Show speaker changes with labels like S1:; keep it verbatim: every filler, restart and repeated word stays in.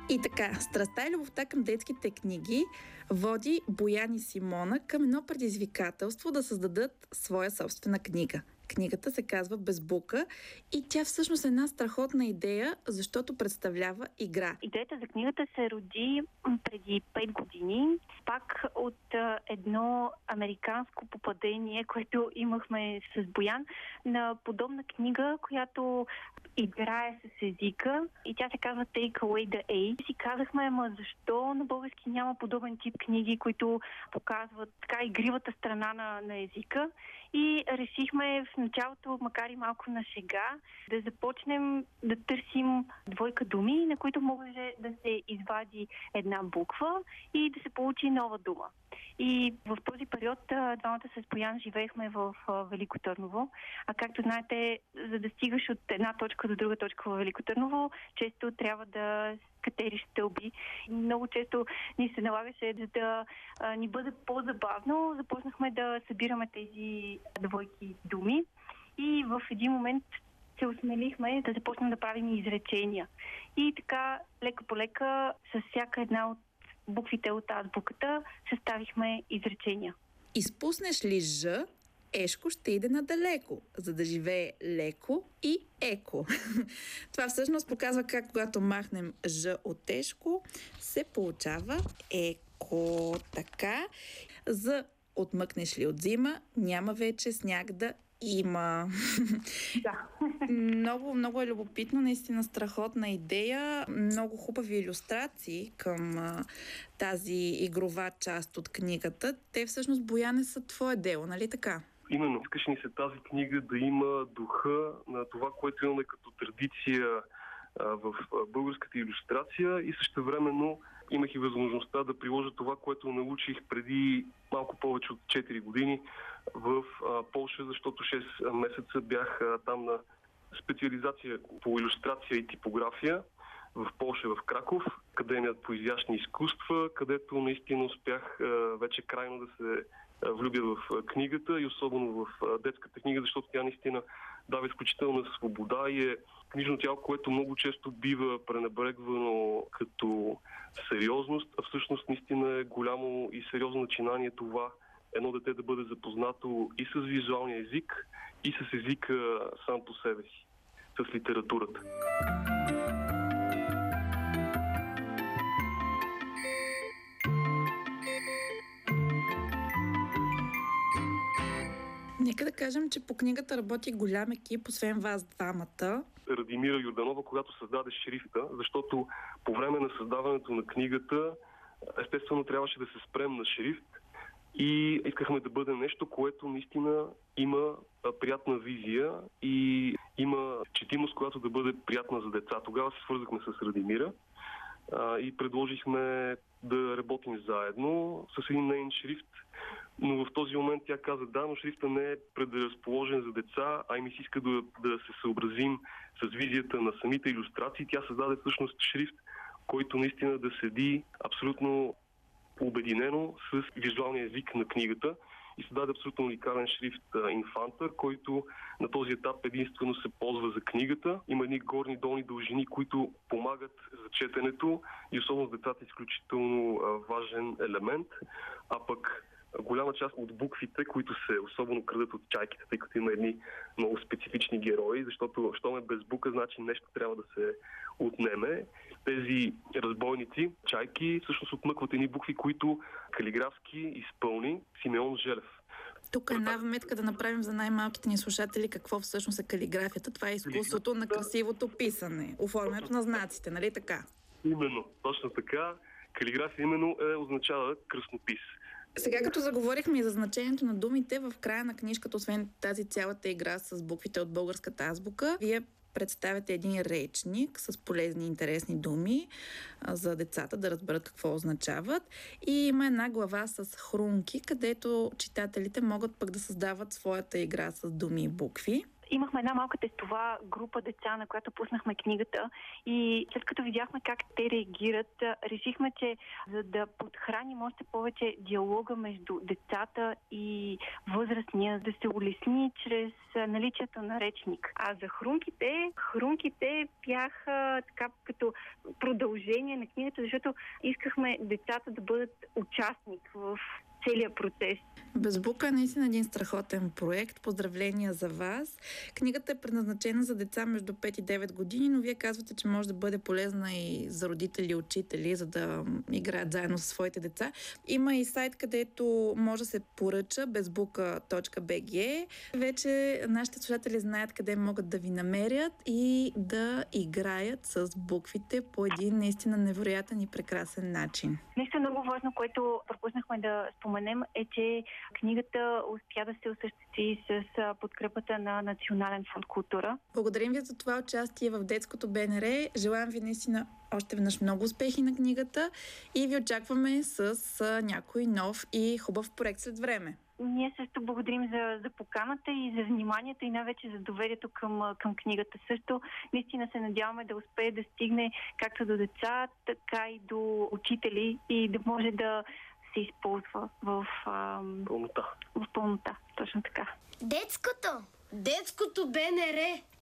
S1: И така, страстта и любовта към детските книги води Боян и Симона към едно предизвикателство да създадат своя собствена книга. Книгата се казва Безбука и тя всъщност е една страхотна идея, защото представлява игра.
S2: Идеята за книгата се роди преди пет години, пак от а, едно американско попадение, което имахме с Боян, на подобна книга, която играе с езика и тя се казва Take Away the A. И си казахме, ама защо на български няма подобен тип книги, които показват така игривата страна на, на езика, и решихме в началото, макар и малко на шега, да започнем да търсим двойка думи, на които може да се извади една буква и да се получи нова дума. И в този период двамата с Боян живеехме в Велико Търново. А както знаете, за да стигаш от една точка до друга точка в Велико Търново, често трябва да катериш стълби. Много често ни се налагаше, за да а, ни бъде по-забавно. Започнахме да събираме тези двойки думи и в един момент се осмелихме да започнем да правим изречения. И така, лека по лека, с всяка една от буквите от азбуката съставихме изречения.
S1: Изпуснеш ли Ж, Ешко ще иде надалеко, за да живее леко и еко. Това всъщност показва как когато махнем Ж от Ешко, се получава еко. Така. За отмъкнеш ли от зима, няма вече сняг да има.
S2: Да.
S1: Много, много е любопитно, наистина страхотна идея, много хубави илюстрации към а, тази игрова част от книгата. Те всъщност, Бояне, са твое дело, нали така?
S3: Именно, искаш ни се тази книга да има духа на това, което имаме като традиция а, в а, българската илюстрация, и същевременно имах и възможността да приложа това, което научих преди малко повече от четири години в а, Полша, защото шест месеца бях а, там на специализация по илюстрация и типография в Полша, в Краков, Академията по изящни изкуства, където наистина успях а, вече крайно да се а, влюбя в а, книгата и особено в а, детската книга, защото тя наистина дава изключителна свобода и е книжно тяло, което много често бива пренебрегвано като сериозност, а всъщност наистина е голямо и сериозно начинание това едно дете да бъде запознато и с визуалния език, и с езика сам по себе си, с литературата.
S1: Нека да кажем, че по книгата работи голям екип, освен вас двамата.
S3: Радимира Йорданова, когато създаде шрифта, защото по време на създаването на книгата естествено трябваше да се спрем на шрифт и искахме да бъде нещо, което наистина има приятна визия и има четимост, която да бъде приятна за деца. Тогава се свързахме с Радимира а, и предложихме да работим заедно с един нейн шрифт, но в този момент тя каза да, но шрифта не е предразположен за деца, а и ми се иска да, да се съобразим с визията на самите илюстрации. Тя създаде всъщност шрифт, който наистина да седи абсолютно обединено с визуалния език на книгата, и се даде абсолютно уникален шрифт Инфанта, който на този етап единствено се ползва за книгата. Има едни горни и долни дължини, които помагат за четенето и особено с децата е изключително важен елемент. А пък голяма част от буквите, които се особено крадат от чайките, тъй като има едни много специфични герои, защото щом е безбука, значи нещо трябва да се отнеме. Тези разбойници, чайки, всъщност отмъкват едни букви, които калиграфски изпълни Симеон Желев.
S1: Тук една вметка да направим за най-малките ни слушатели какво всъщност е калиграфията. Това е изкуството на красивото писане, оформянето на знаците, нали така?
S3: Именно, точно така. Калиграфия именно е, означава кръстопис.
S1: Сега като заговорихме и за значението на думите, в края на книжката, освен тази цялата игра с буквите от българската азбука, вие представяте един речник с полезни и интересни думи а, за децата да разберат какво означават. И има една глава с хрумки, където читателите могат пък да създават своята игра с думи и букви.
S2: Имахме една малка тестова група деца, на която пуснахме книгата и след като видяхме как те реагират, решихме, че за да подхраним още повече диалога между децата и възрастния, да се улесни чрез наличието на речник. А за хрумките, хрумките бяха така като продължение на книгата, защото искахме децата да бъдат участник в целият процес.
S1: Безбука е наистина един страхотен проект. Поздравления за вас. Книгата е предназначена за деца между пет и девет години, но вие казвате, че може да бъде полезна и за родители и учители, за да играят заедно със своите деца. Има и сайт, където може да се поръча безбука точка би джи. Вече нашите слушатели знаят къде могат да ви намерят и да играят с буквите по един наистина невероятен и прекрасен начин.
S2: Нещо много важно, което пропуснахме да споменем, е, че книгата успя да се осъществи с подкрепата на Национален фонд култура.
S1: Благодарим ви за това участие в Детското БНР. Желаем ви наистина още веднъж много успехи на книгата и ви очакваме с някой нов и хубав проект след време.
S2: Ние също благодарим за, за поканата и за вниманието и най-вече за доверието към, към книгата. Също наистина се надяваме да успее да стигне както до деца, така и до учители и да може да се използва в ам...
S3: пълнота.
S2: В пълнота, точно така.
S4: Детското! Детското БНР!